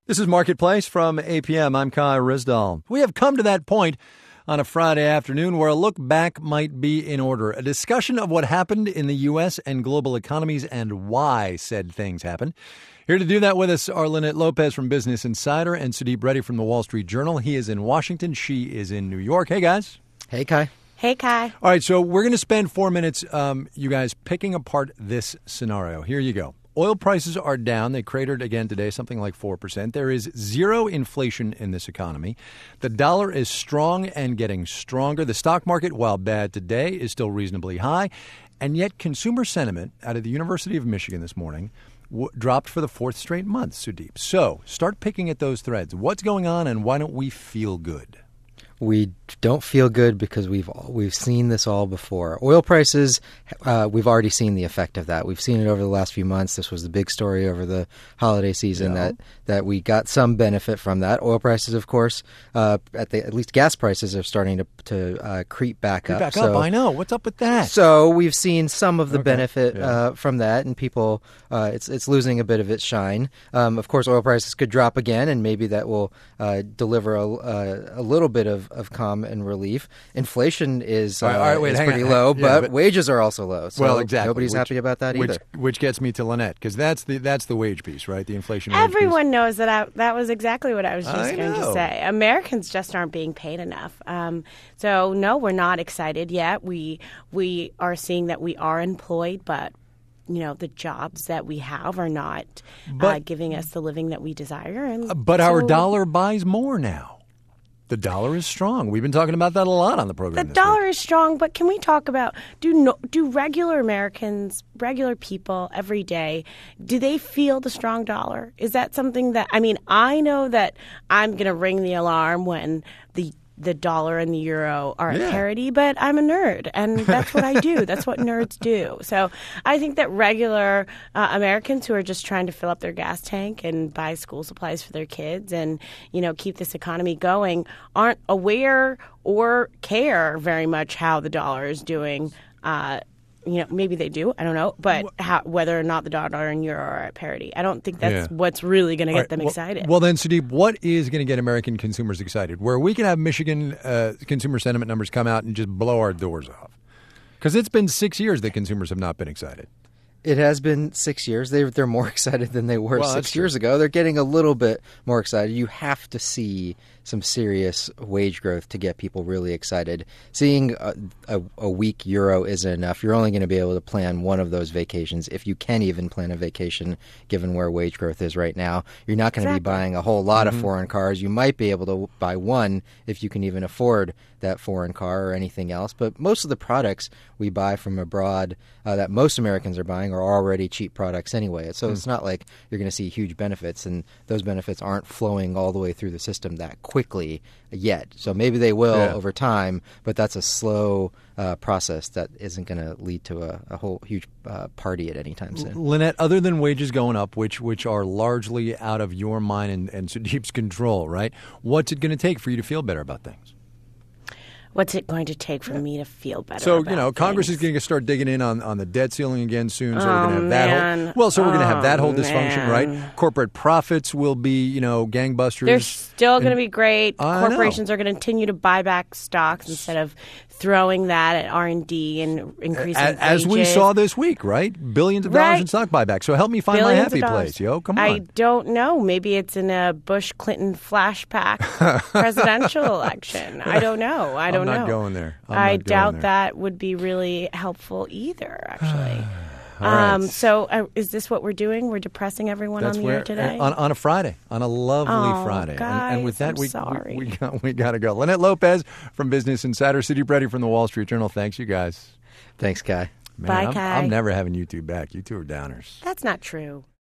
This is Marketplace from APM. I'm Kai Risdall. We have come to that point on a Friday afternoon where a look back might be in order. A discussion of what happened in the U.S. and global economies and why said things happened. Here to do that with us are Lynette Lopez from Business Insider and Sudeep Reddy from the Wall Street Journal. He is in Washington. She is in New York. Hey, guys. Hey, Kai. Hey, Kai. All right, so we're going to spend 4 minutes, you guys, picking apart this scenario. Here you go. Oil prices are down. They cratered again today, something like 4%. There is zero inflation in this economy. The dollar is strong and getting stronger. The stock market, while bad today, is still reasonably high. And yet consumer sentiment out of the University of Michigan this morning dropped for the fourth straight month, Sudeep. So start picking at those threads. What's going on and why don't we feel good? We don't feel good because we've seen this all before. Oil prices, we've already seen the effect of that. We've seen it over the last few months. This was the big story over the holiday season that we got some benefit from that. Oil prices, of course, at least gas prices are starting to creep back up. I know. What's up with that? So we've seen some of the benefit from that, and people, it's losing a bit of its shine. Of course, oil prices could drop again, and maybe that will deliver a little bit of calm and relief. Inflation is pretty low, but wages are also low. So exactly. Nobody's happy about that either. Which gets me to Lynette, because that's the wage piece, right? The inflation wage piece. Everyone knows that that was exactly what I was just going to say. Americans just aren't being paid enough. So, no, we're not excited yet. We are seeing that we are employed, but the jobs that we have are not giving us the living that we desire. But our dollar buys more now. The dollar is strong. We've been talking about that a lot on the program. The dollar is strong, but can we talk about do regular Americans, regular people every day, do they feel the strong dollar? Is that something that, I know that I'm going to ring the alarm when the dollar and the euro are at parity, but I'm a nerd, and that's what I do. That's what nerds do. So I think that regular Americans who are just trying to fill up their gas tank and buy school supplies for their kids and, keep this economy going aren't aware or care very much how the dollar is doing. Maybe they do. I don't know. But whether or not the dollar and euro are at parity, I don't think that's what's really going to get them excited. Well, then, Sudeep, what is going to get American consumers excited? Where we can have Michigan consumer sentiment numbers come out and just blow our doors off. Because it's been 6 years that consumers have not been excited. It has been 6 years. They're more excited than they were 6 years ago. They're getting a little bit more excited. You have to see some serious wage growth to get people really excited. Seeing a weak euro isn't enough. You're only going to be able to plan one of those vacations, if you can even plan a vacation, given where wage growth is right now. You're not going to be buying a whole lot of foreign cars. You might be able to buy one if you can even afford that foreign car or anything else. But most of the products we buy from abroad that most Americans are buying are already cheap products anyway. So it's not like you're going to see huge benefits, and those benefits aren't flowing all the way through the system that quickly yet. So maybe they will over time, but that's a slow process that isn't going to lead to a whole huge party at any time soon. Lynette, other than wages going up, which are largely out of your mind and Sudeep's control, right? What's it going to take for you to feel better about things? What's it going to take for me to feel better? So, about Congress things? is going to start digging in on the debt ceiling again soon. So we're going to have we're going to have that whole dysfunction, right? Corporate profits will be, gangbusters. They're still going to be great. Corporations are going to continue to buy back stocks instead of throwing that at R&D and increasing as we saw this week, right? Billions of dollars in stock buyback. So help me find my happy place, Come on. I don't know. Maybe it's in a Bush-Clinton flashback presidential election. I don't know. I'm not going there. I doubt that would be really helpful either, actually. All right. So is this what we're doing? We're depressing everyone on the air today? On a Friday, on a lovely Friday. Guys, and with that, sorry. we got to go. Lynette Lopez from Business Insider, Sudeep Reddy from the Wall Street Journal. Thanks, you guys. Thanks, Kai. Man, Bye, Kai. I'm never having you two back. You two are downers. That's not true.